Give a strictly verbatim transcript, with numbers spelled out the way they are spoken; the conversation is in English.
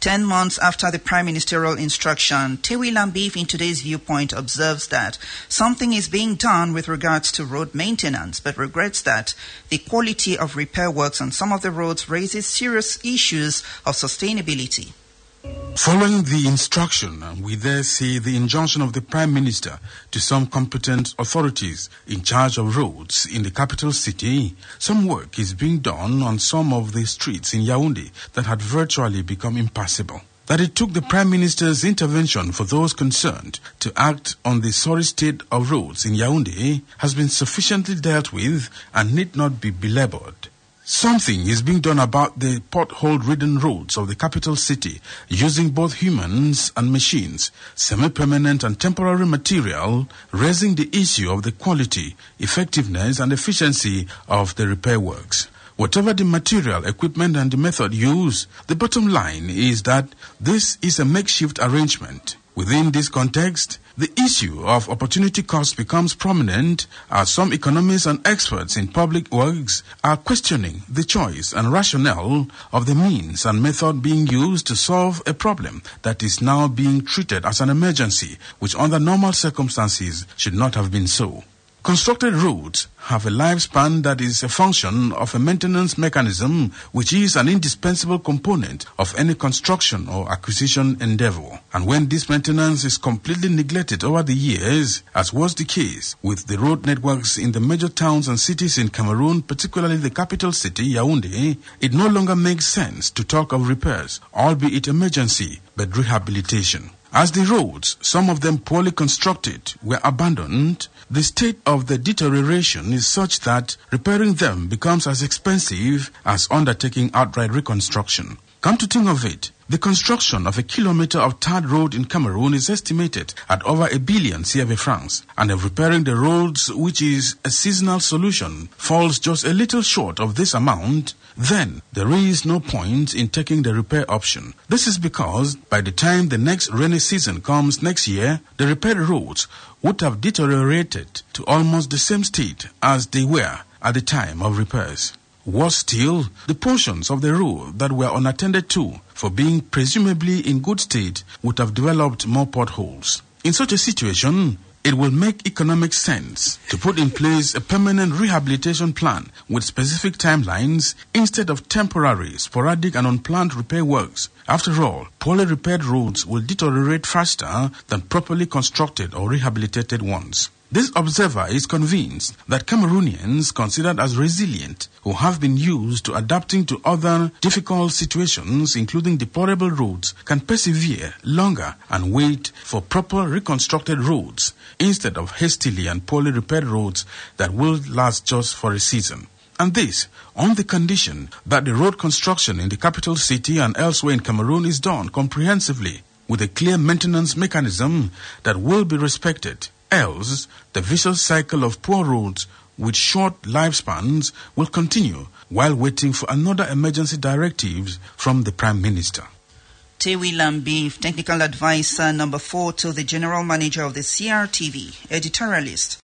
Ten months after the Prime Ministerial instruction, Tewi Lambif in today's Viewpoint observes that something is being done with regards to road maintenance, but regrets that the quality of repair works on some of the roads raises serious issues of sustainability. Following the instruction, we there see the injunction of the Prime Minister to some competent authorities in charge of roads in the capital city. Some work is being done on some of the streets in Yaoundé that had virtually become impassable. That it took the Prime Minister's intervention for those concerned to act on the sorry state of roads in Yaoundé has been sufficiently dealt with and need not be belabored. Something is being done about the pothole-ridden roads of the capital city using both humans and machines, semi-permanent and temporary material, raising the issue of the quality, effectiveness and efficiency of the repair works. Whatever the material, equipment and the method used, the bottom line is that this is a makeshift arrangement. Within this context, the issue of opportunity cost becomes prominent as some economists and experts in public works are questioning the choice and rationale of the means and method being used to solve a problem that is now being treated as an emergency, which under normal circumstances should not have been so. Constructed roads have a lifespan that is a function of a maintenance mechanism which is an indispensable component of any construction or acquisition endeavor. And when this maintenance is completely neglected over the years, as was the case with the road networks in the major towns and cities in Cameroon, particularly the capital city, Yaoundé, it no longer makes sense to talk of repairs, albeit emergency, but rehabilitation. As the roads, some of them poorly constructed, were abandoned, the state of the deterioration is such that repairing them becomes as expensive as undertaking outright reconstruction. Come to think of it, the construction of a kilometer of tarred road in Cameroon is estimated at over a billion C F A francs, and of repairing the roads, which is a seasonal solution, falls just a little short of this amount, then there is no point in taking the repair option. This is because by the time the next rainy season comes next year, the repaired roads would have deteriorated to almost the same state as they were at the time of repairs. Worse still, the portions of the road that were unattended to for being presumably in good state would have developed more potholes. In such a situation, it will make economic sense to put in place a permanent rehabilitation plan with specific timelines instead of temporary, sporadic and unplanned repair works. After all, poorly repaired roads will deteriorate faster than properly constructed or rehabilitated ones. This observer is convinced that Cameroonians considered as resilient, who have been used to adapting to other difficult situations, including deplorable roads, can persevere longer and wait for proper reconstructed roads instead of hastily and poorly repaired roads that will last just for a season. And this on the condition that the road construction in the capital city and elsewhere in Cameroon is done comprehensively with a clear maintenance mechanism that will be respected. Else, the vicious cycle of poor roads with short lifespans will continue while waiting for another emergency directive from the Prime Minister. Tewi Lambif, Technical Advisor number four to the General Manager of the C R T V, editorialist.